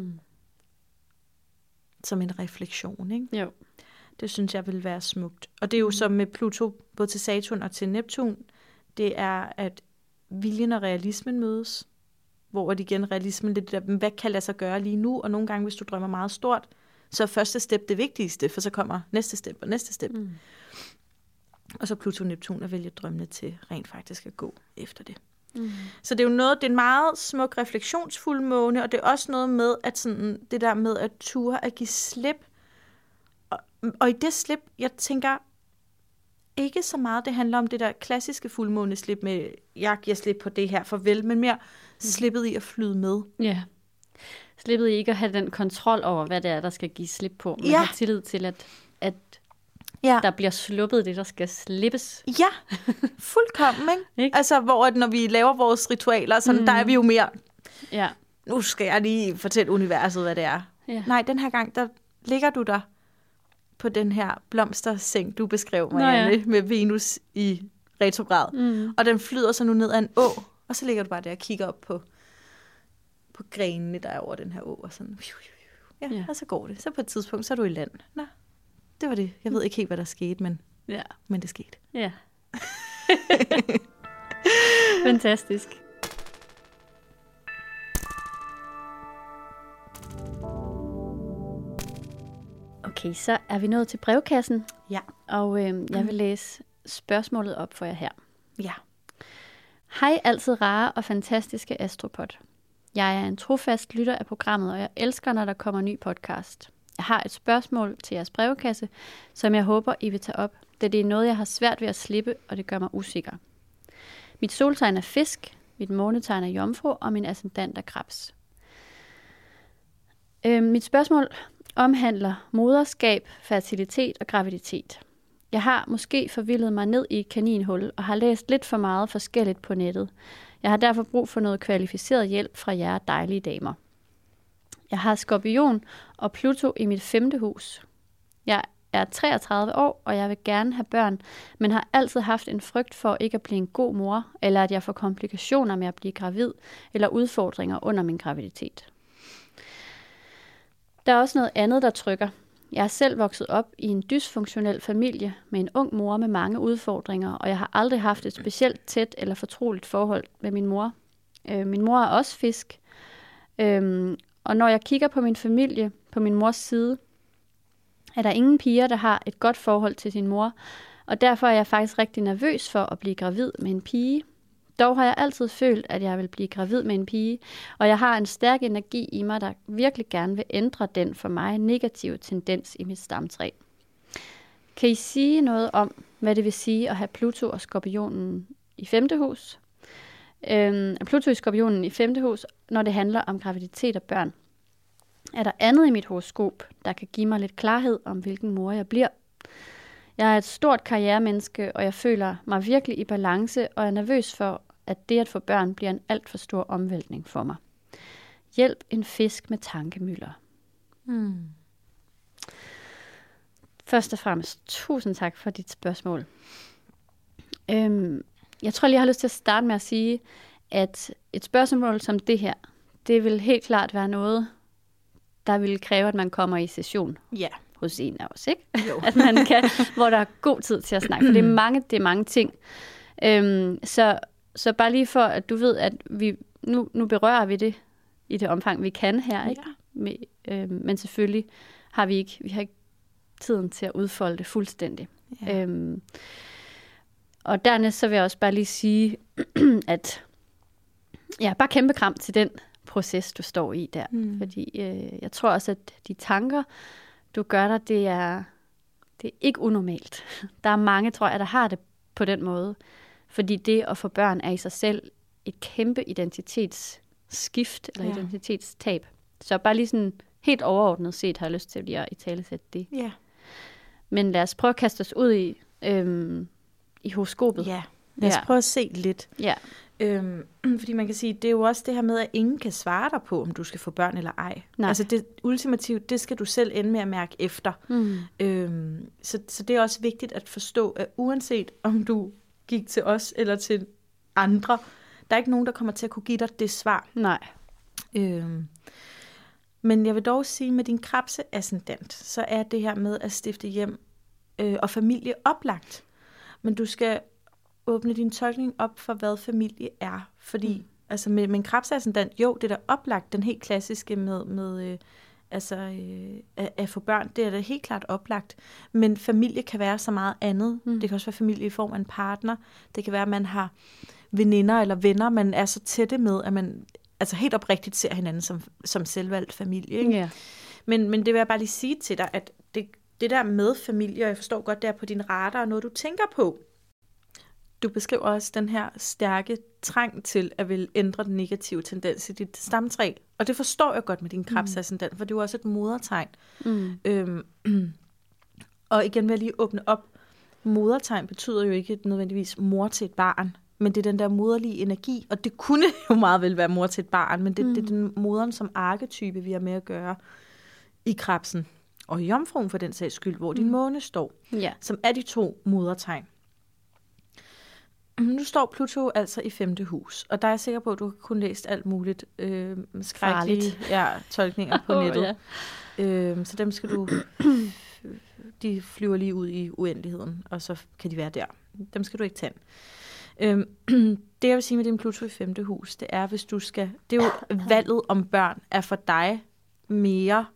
Som en refleksion, ikke? Jo. Det synes jeg vil være smukt. Og det er jo som med Pluto, både til Saturn og til Neptun, det er, at viljen og realismen mødes. Hvor det igen realismen, det der, hvad kan lade sig gøre lige nu? Og nogle gange, hvis du drømmer meget stort, så er første step det vigtigste, for så kommer næste step og næste step. Og så Pluto og Neptun at vælge drømmene til rent faktisk at gå efter det. Så det er jo noget, det er en meget smuk refleksionsfuld måne, og det er også noget med, at sådan, det der med at ture at give slip. Og i det slip, jeg tænker ikke så meget, det handler om det der klassiske fuldmåneslip med, jeg giver slip på det her, farvel, men mere slippet i at flyde med. Ja. Slippet i ikke at have den kontrol over, hvad det er, der skal give slip på, men have tillid til, at der bliver sluppet det, der skal slippes. Ja, fuldkommen, ikke? Altså, hvor når vi laver vores ritualer, sådan, der er vi jo mere, nu skal jeg lige fortælle universet, hvad det er. Ja. Nej, den her gang, der ligger du der på den her blomsterseng, du beskrev, Marianne, med Venus i retrograd. Og den flyder så nu ned ad en å, og så ligger du bare der og kigger op på grenene, der er over den her å, og sådan, og så går det. Så på et tidspunkt, så er du i land. Nå, det var det. Jeg ved ikke helt, hvad der skete, men det skete. Ja. Fantastisk. Okay, så er vi nået til brevkassen. Ja. Og jeg vil læse spørgsmålet op for jer her. Ja. Hej altid rare og fantastiske Astropod. Jeg er en trofast lytter af programmet, og jeg elsker, når der kommer ny podcast. Jeg har et spørgsmål til jeres brevkasse, som jeg håber, I vil tage op, da det er noget, jeg har svært ved at slippe, og det gør mig usikker. Mit soltegn er fisk, mit månetegn er jomfru, og min ascendant er krebs. Mit spørgsmål omhandler moderskab, fertilitet og graviditet. Jeg har måske forvildet mig ned i et kaninhul og har læst lidt for meget forskelligt på nettet. Jeg har derfor brug for noget kvalificeret hjælp fra jer dejlige damer. Jeg har skorpion og Pluto i mit 5. hus. Jeg er 33 år, og jeg vil gerne have børn, men har altid haft en frygt for ikke at blive en god mor, eller at jeg får komplikationer med at blive gravid, eller udfordringer under min graviditet. Der er også noget andet, der trykker. Jeg er selv vokset op i en dysfunktionel familie med en ung mor med mange udfordringer, og jeg har aldrig haft et specielt tæt eller fortroligt forhold med min mor. Min mor er også fisk, og når jeg kigger på min familie på min mors side, er der ingen piger, der har et godt forhold til sin mor, og derfor er jeg faktisk rigtig nervøs for at blive gravid med en pige. Dog har jeg altid følt, at jeg vil blive gravid med en pige, og jeg har en stærk energi i mig, der virkelig gerne vil ændre den for mig negative tendens i mit stamtræ. Kan I sige noget om, hvad det vil sige at have Pluto og Skorpionen i 5. hus? Pluto i Skorpionen i 5. hus, når det handler om graviditet og børn. Er der andet i mit horoskop, der kan give mig lidt klarhed om, hvilken mor jeg bliver? Jeg er et stort karrieremenneske, og jeg føler mig virkelig i balance, og er nervøs for, at det at få børn bliver en alt for stor omvæltning for mig. Hjælp en fisk med tankemylder. Først og fremmest, tusind tak for dit spørgsmål. Jeg tror lige, jeg har lyst til at starte med at sige, at et spørgsmål som det her, det vil helt klart være noget, der vil kræve, at man kommer i session. Ja. Hos en af os, ikke? Jo. At man kan, hvor der er god tid til at snakke, for det er mange ting. Så bare lige for, at du ved, at vi nu berører vi det i det omfang, vi kan her, ikke? Men selvfølgelig har vi ikke tiden til at udfolde det fuldstændig. Ja. Og dernæst så vil jeg også bare lige sige, at bare kæmpe kram til den proces, du står i der. Fordi jeg tror også, at de tanker, du gør dig, det er ikke unormalt. Der er mange, tror jeg, der har det på den måde. Fordi det at få børn er i sig selv et kæmpe identitetsskift eller identitetstab. Så bare lige sådan helt overordnet set har jeg lyst til lige at italesætte det. Ja. Men lad os prøve at kaste os ud i horoskopet. Ja, lad os prøve at se lidt. Ja. Fordi man kan sige, det er jo også det her med, at ingen kan svare dig på, om du skal få børn eller ej. Nej. Altså det ultimativt, det skal du selv ende med at mærke efter. Så det er også vigtigt at forstå, at uanset om du gik til os eller til andre, der er ikke nogen, der kommer til at kunne give dig det svar. Nej. Men jeg vil dog sige, med din krebsascendant, så er det her med at stifte hjem og familie oplagt. Men du skal åbne din tolkning op for, hvad familie er. Fordi altså med en krebsascendant, jo, det er da oplagt, den helt klassiske med at få børn, det er da helt klart oplagt. Men familie kan være så meget andet. Det kan også være familie i form af en partner. Det kan være, at man har veninder eller venner, man er så tætte med, at man altså helt oprigtigt ser hinanden som selvvalgt familie. Ikke? Ja. Men det vil jeg bare lige sige til dig, at det der med familie, og jeg forstår godt, det er på din radar, og noget du tænker på. Du beskriver også den her stærke trang til at vil ændre den negative tendens i dit stamtræ. Og det forstår jeg godt med din krebsascendant, for det er jo også et modertegn. Og igen vil jeg lige åbne op. Modertegn betyder jo ikke nødvendigvis mor til et barn, men det er den der moderlige energi, og det kunne jo meget vel være mor til et barn, men det er den moderen som arketype, vi har med at gøre i krebsen. Og i jomfruen for den sags skyld, hvor din måne står, som er de to modertegn. Nu står Pluto altså i 5. hus, og der er jeg sikker på, at du har kun læst alt muligt skrækkelige tolkninger på nettet. Så dem skal du... De flyver lige ud i uendeligheden, og så kan de være der. Dem skal du ikke tage. Det jeg vil sige med din Pluto i 5. hus, det er, hvis du skal... Det er jo valget om børn er for dig mere...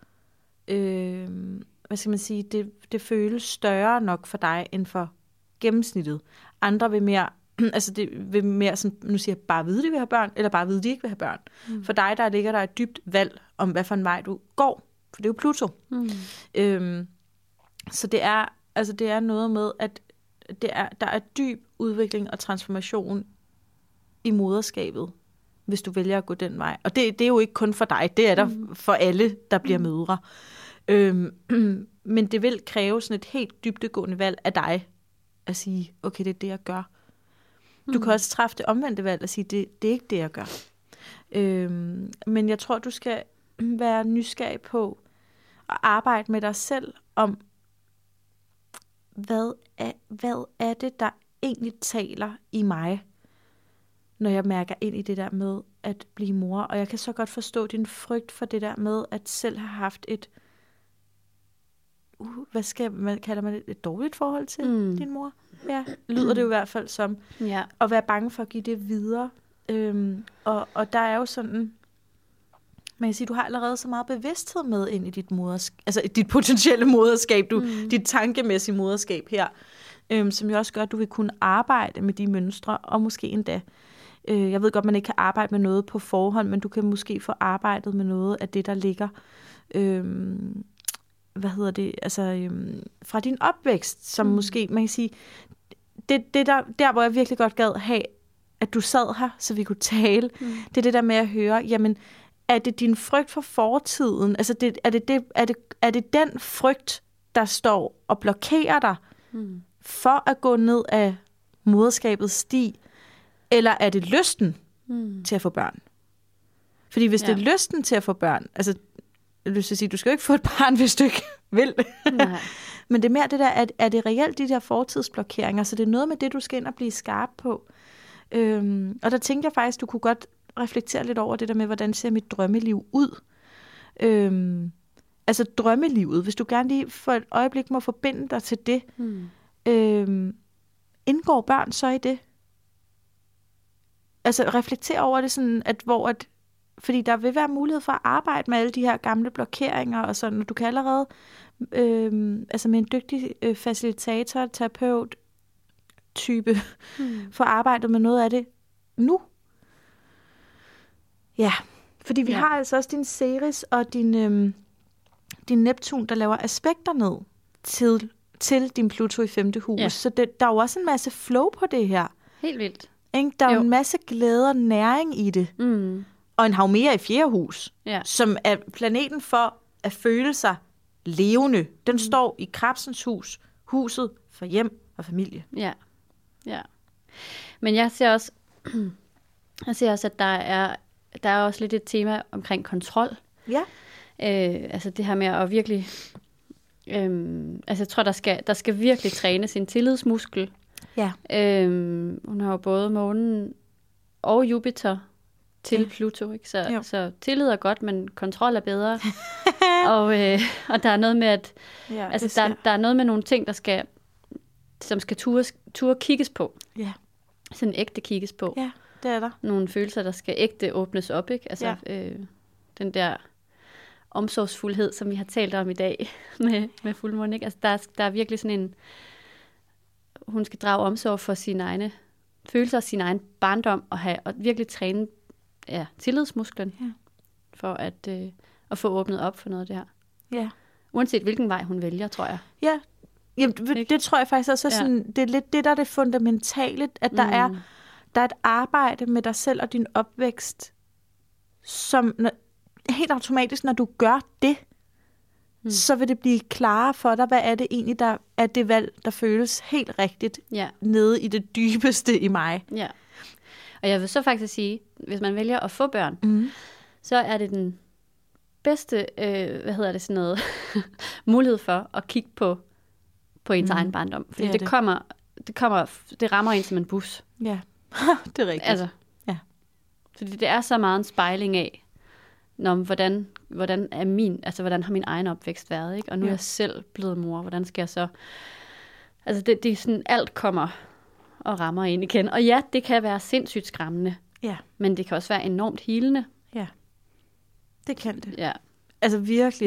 hvad skal man sige? Det føles større nok for dig, end for gennemsnittet. Andre vil mere... altså det vil mere sådan, nu siger jeg, bare vide, de vil have børn, eller bare vide, de ikke vil have børn. For dig, der ligger der et dybt valg om, hvad for en vej du går. For det er jo Pluto. Så det er noget med, at der er dyb udvikling og transformation i moderskabet, hvis du vælger at gå den vej. Og det er jo ikke kun for dig, det er der for alle, der bliver mødre. Men det vil kræve sådan et helt dybdegående valg af dig, at sige, okay, det er det, jeg gør. Du kan også træffe det omvendte valg og sige, det er ikke det, jeg gør. Men jeg tror, du skal være nysgerrig på at arbejde med dig selv om, hvad er det, der egentlig taler i mig, når jeg mærker ind i det der med at blive mor. Og jeg kan så godt forstå din frygt for det der med at selv have haft et, kalder man et dårligt forhold til din mor? Ja, lyder det jo i hvert fald som. Ja. At være bange for at give det videre. Og der er jo sådan, man kan sige, du har allerede så meget bevidsthed med ind i dit altså dit potentielle moderskab, dit tankemæssige moderskab her, som jo også gør, at du vil kunne arbejde med de mønstre, og måske endda, jeg ved godt, man ikke kan arbejde med noget på forhånd, men du kan måske få arbejdet med noget af det, der ligger, fra din opvækst, som måske, man kan sige, det der, hvor jeg virkelig godt gad have, at du sad her, så vi kunne tale, det er det der med at høre, jamen, er det din frygt for fortiden? Altså, er det den frygt, der står og blokerer dig for at gå ned af moderskabets sti? Eller er det lysten til at få børn? Fordi hvis det er lysten til at få børn, altså, jeg vil sige, du skal jo ikke få et barn, hvis du ikke vil. Men det er mere det der, er det reelt de der fortidsblokeringer? Så det er noget med det, du skal ind og blive skarp på. Og der tænker jeg faktisk, du kunne godt reflektere lidt over det der med, hvordan ser mit drømmeliv ud. Altså drømmelivet, hvis du gerne lige for et øjeblik må forbinde dig til det, indgår børn så i det? Altså reflektere over det sådan, fordi der vil være mulighed for at arbejde med alle de her gamle blokeringer og sådan, og du kan allerede, altså med en dygtig facilitator, terapeut type, få arbejdet med noget af det nu. Ja, Fordi vi har altså også din Ceres og din Neptun, der laver aspekter ned til din Pluto i 5. hus. Ja. Så der er jo også en masse flow på det her. Helt vildt. Ikke? Der er jo en masse glæde og næring i det. Mm. Og en Haumea i 4. hus, som er planeten for at føle sig levende. Den står i Krebsens hus, huset for hjem og familie. Ja. Men jeg ser også, at der er også lidt et tema omkring kontrol. Ja. Altså det her med at virkelig... altså jeg tror, der skal virkelig træne sin tillidsmuskel. Ja. Hun har jo både månen og Jupiter til Pluto, ikke? Så tillid er godt, men kontrol er bedre. og der er noget med, at der er noget med nogle ting, som skal turde kigges på. Ja. Sådan ægte kigges på. Ja, det er der. Nogle følelser, der skal ægte åbnes op, ikke? Altså den der omsorgsfuldhed, som vi har talt om i dag med fuldmåne, ikke? Altså der er virkelig sådan en... Hun skal drage omsorg for sine egne følelser, sin egen barndom, og virkelig træne tillidsmusklen for at få åbnet op for noget af det her. Ja. Uanset hvilken vej hun vælger, tror jeg. Ja, jamen, det tror jeg faktisk også. Sådan, det er lidt det, der er det fundamentale, at der er et arbejde med dig selv og din opvækst, som helt automatisk, når du gør det, så vil det blive klarere for dig, hvad er det egentlig, der er det valg, der føles helt rigtigt nede i det dybeste i mig. Ja. Og jeg vil så faktisk sige, hvis man vælger at få børn, så er det den bedste, mulighed for at kigge på ens egen barndom. Fordi det rammer en som en bus. Ja, det er rigtigt. Altså, fordi det er så meget en spejling af, hvordan har min egen opvækst været, ikke? Og nu er jeg selv blevet mor. Hvordan skal jeg så... Altså, det er sådan, alt kommer og rammer ind igen. Og ja, det kan være sindssygt skræmmende. Ja. Men det kan også være enormt healende. Ja. Det kan det. Ja. Altså, virkelig.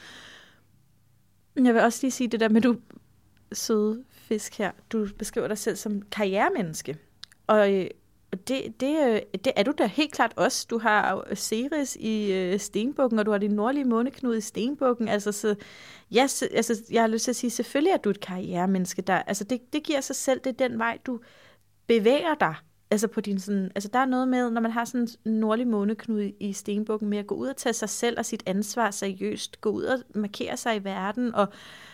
Jeg vil også lige sige det der med, du søde fisk her. Du beskriver dig selv som karrieremenneske. Og det er du da helt klart også. Du har Ceres i Stenbukken, og du har din nordlige måneknude i Stenbukken. Altså, jeg har lyst til at sige, selvfølgelig er du et karrieremenneske. Det giver sig selv, det er den vej, du bevæger dig. Altså, på din sådan, altså der er noget med, når man har sådan en nordlig måneknude i Stenbukken, med at gå ud og tage sig selv og sit ansvar seriøst, gå ud og markere sig i verden, og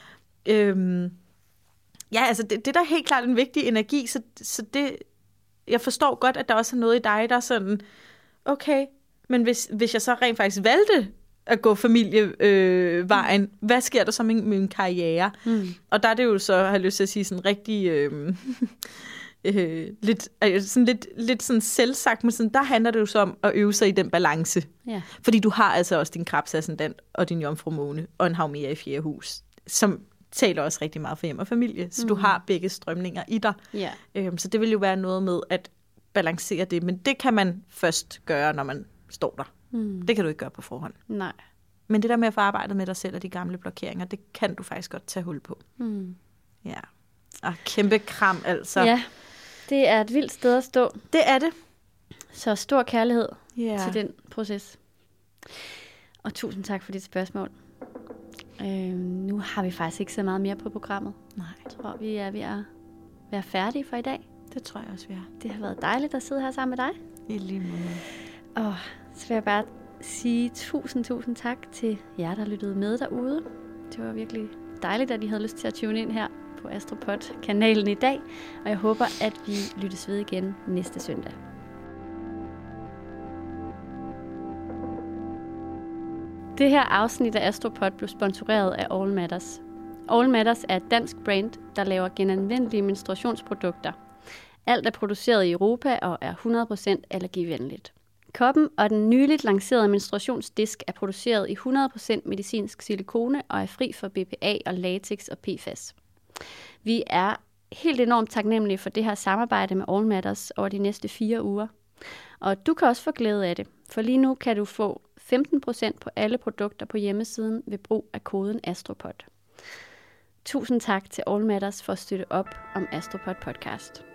altså det er da helt klart en vigtig energi, så det... Jeg forstår godt, at der også er noget i dig, der er sådan, okay, men hvis jeg så rent faktisk valgte at gå familievejen, hvad sker der så med min karriere? Og der er det jo så, har jeg lyst til at sige, sådan rigtig, lidt sådan selvsagt, men sådan, der handler det jo så om at øve sig i den balance. Ja. Fordi du har altså også din Krebsascendant og din jomfrumåne og en Haumea i 4. hus, som taler også rigtig meget for hjem og familie, så du har begge strømninger i dig. Yeah. Så det vil jo være noget med at balancere det, men det kan man først gøre, når man står der. Det kan du ikke gøre på forhånd. Nej. Men det der med at få arbejdet med dig selv og de gamle blokeringer, det kan du faktisk godt tage hul på. Ja. Og kæmpe kram, altså. Ja, det er et vildt sted at stå. Det er det. Så stor kærlighed til den proces. Og tusind tak for dit spørgsmål. Nu har vi faktisk ikke så meget mere på programmet. Nej. Jeg tror, vi er ved at være færdige for i dag. Det tror jeg også, vi er. Det har været dejligt at sidde her sammen med dig. I lige måde. Og så vil jeg bare sige tusind tak til jer, der lyttede med derude. Det var virkelig dejligt, at I havde lyst til at tune ind her på Astropod-kanalen i dag. Og jeg håber, at vi lyttes ved igen næste søndag. Det her afsnit af Astropod blev sponsoreret af All Matters. All Matters er et dansk brand, der laver genanvendelige menstruationsprodukter. Alt er produceret i Europa og er 100% allergivenligt. Koppen og den nyligt lancerede menstruationsdisk er produceret i 100% medicinsk silikone og er fri for BPA og latex og PFAS. Vi er helt enormt taknemmelige for det her samarbejde med All Matters over de næste 4 uger. Og du kan også få glæde af det, for lige nu kan du få 15% på alle produkter på hjemmesiden ved brug af koden Astropod. Tusind tak til All Matters for at støtte op om Astropod podcast.